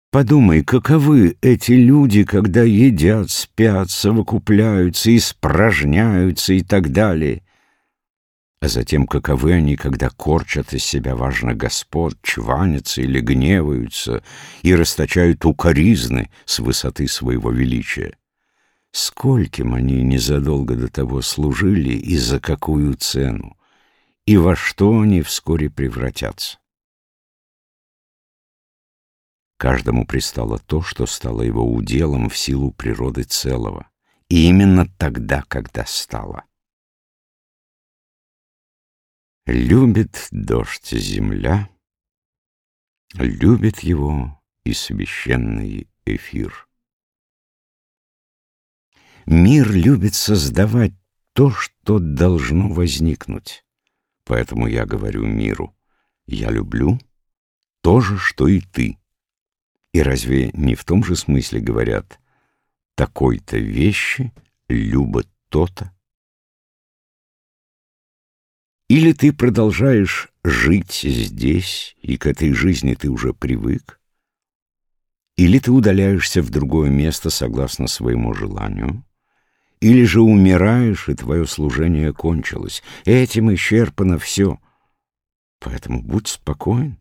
Подумай, каковы эти люди, когда едят, спят, совокупляются, испражняются и так далее. А затем, каковы они, когда корчат из себя важных господ, чванятся или гневаются и расточают укоризны с высоты своего величия. Скольким они незадолго до того служили и за какую цену, и во что они вскоре превратятся. Каждому пристало то, что стало его уделом в силу природы целого, и именно тогда, когда стало. Любит дождь земля, любит его и священный эфир. Мир любит создавать то, что должно возникнуть. Поэтому я говорю миру: я люблю то же, что и ты. И разве не в том же смысле говорят: такой-то вещи любят то-то? Или ты продолжаешь жить здесь, и к этой жизни ты уже привык, или ты удаляешься в другое место согласно своему желанию, или же умираешь, и твое служение кончилось. Этим исчерпано все. Поэтому будь спокоен.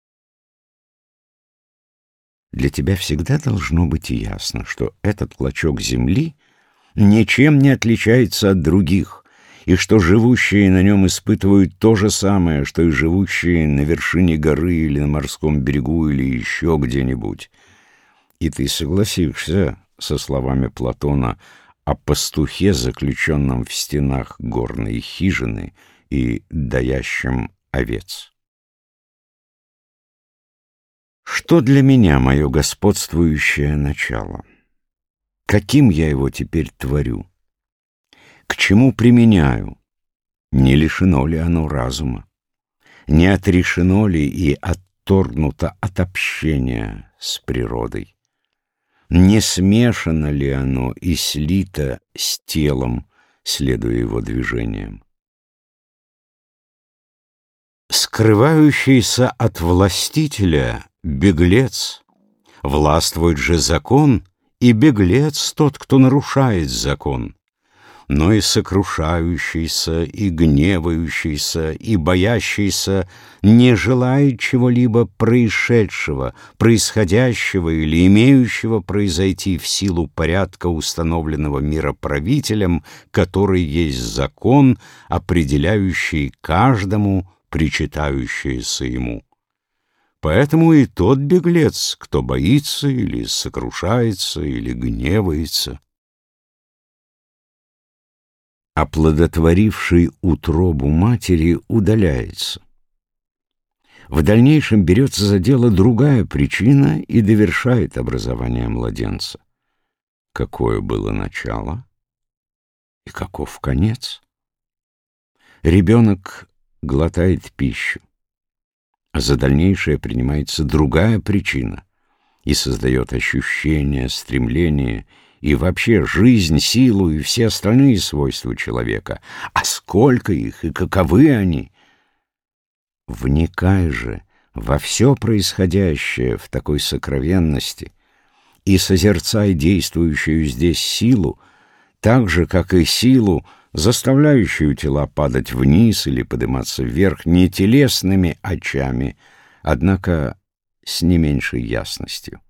Для тебя всегда должно быть ясно, что этот клочок земли ничем не отличается от других, и что живущие на нем испытывают то же самое, что и живущие на вершине горы или на морском берегу или еще где-нибудь. И ты согласишься со словами Платона о пастухе, заключенном в стенах горной хижины и доящем овец. Что для меня мое господствующее начало? Каким я его теперь творю? К чему применяю? Не лишено ли оно разума? Не отрешено ли и отторгнуто от общения с природой? Не смешано ли оно и слито с телом, следуя его движениям? Скрывающийся от властителя беглец, властвует же закон, и беглец тот, кто нарушает закон. Но и сокрушающийся, и гневающийся, и боящийся не желает чего-либо происшедшего, происходящего или имеющего произойти в силу порядка, установленного мироправителем, который есть закон, определяющий каждому причитающееся ему. Поэтому и тот беглец, кто боится или сокрушается, или гневается, оплодотворивший утробу матери, удаляется. В дальнейшем берется за дело другая причина и довершает образование младенца. Какое было начало и каков конец? Ребенок глотает пищу, а за дальнейшее принимается другая причина и создает ощущение, стремление и вообще жизнь, силу и все остальные свойства человека. А сколько их и каковы они? Вникай же во все происходящее в такой сокровенности и созерцай действующую здесь силу, так же, как и силу, заставляющую тела падать вниз или подниматься вверх не телесными очами, однако с не меньшей ясностью.